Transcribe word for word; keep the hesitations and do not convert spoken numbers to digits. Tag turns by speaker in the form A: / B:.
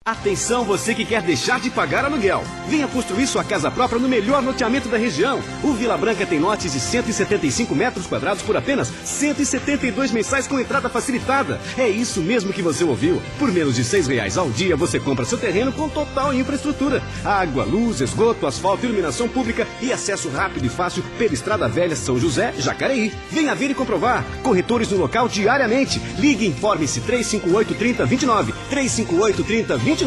A: Atenção você que quer deixar de pagar aluguel. Venha construir sua casa própria no melhor loteamento da região. O Vila Branca tem lotes de cento e setenta e cinco metros quadrados por apenas cento e setenta e dois mensais com entrada facilitada. É isso mesmo que você ouviu. Por menos de seis reais ao dia você compra seu terreno com total infraestrutura. Água, luz, esgoto, asfalto, iluminação pública e acesso rápido e fácil pela Estrada Velha São José, Jacareí. Venha ver e comprovar. Corretores no local diariamente. Ligue e informe-se três cinco oito, três zero dois nove. três cinco oito, três zero dois nove.